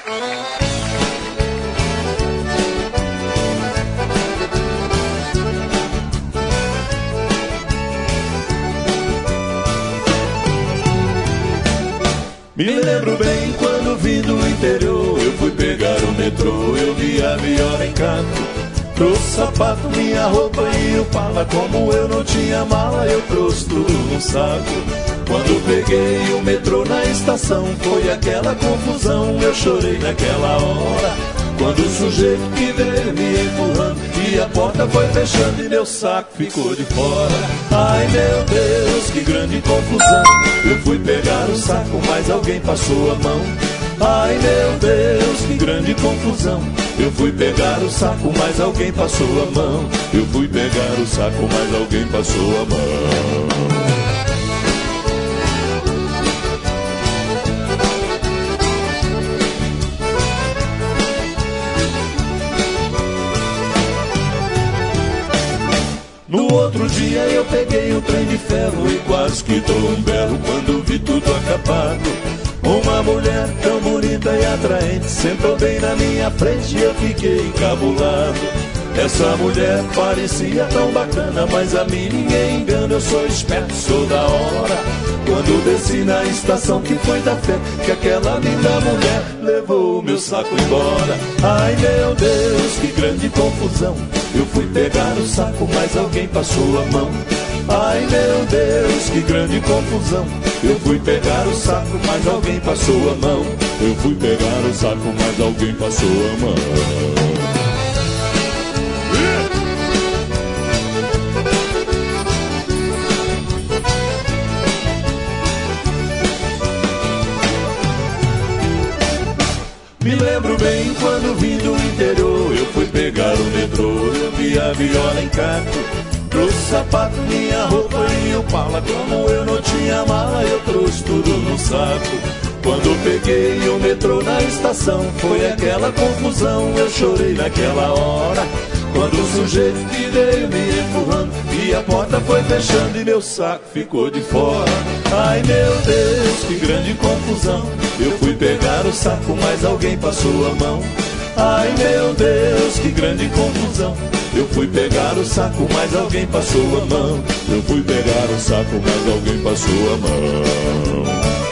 Me lembro bem quando vim do interior, eu fui pegar o metrô, eu vi a viola em canto. Trouxe sapato, minha roupa e o pala, como eu não tinha mala, eu trouxe tudo num saco. Quando peguei o metrô na estação, foi aquela confusão, eu chorei naquela hora. Quando o sujeito que veio me empurrando e a porta foi fechando e meu saco ficou de fora. Ai meu Deus, que grande confusão, eu fui pegar o saco, mas alguém passou a mão. Ai meu Deus, que grande confusão, eu fui pegar o saco, mas alguém passou a mão. Eu fui pegar o saco, mas alguém passou a mão. No outro dia eu peguei um trem de ferro e quase que dou um berro quando vi tudo acabado. Uma mulher tão bonita e atraente sentou bem na minha frente e eu fiquei encabulado. Essa mulher parecia tão bacana, mas a mim ninguém engana, eu sou esperto, sou da hora. Quando desci na estação que foi da fé, que aquela linda mulher levou o meu saco embora. Ai meu Deus, que grande confusão, eu fui pegar o saco, mas alguém passou a mão. Ai meu Deus, que grande confusão, eu fui pegar o saco, mas alguém passou a mão. Eu fui pegar o saco, mas alguém passou a mão. Me lembro bem quando vim do interior, eu fui pegar o metrô, eu vi a viola em canto. Trouxe sapato, minha roupa e o pala, como eu não tinha mala, eu trouxe tudo num saco. Quando peguei o metrô na estação, foi aquela confusão, eu chorei naquela hora. Quando o sujeito que veio me empurrando e a porta foi fechando e meu saco ficou de fora. Ai meu Deus, que grande confusão, eu fui pegar o saco, mas alguém passou a mão. Ai meu Deus, que grande confusão, eu fui pegar o saco, mas alguém passou a mão. Eu fui pegar o saco, mas alguém passou a mão.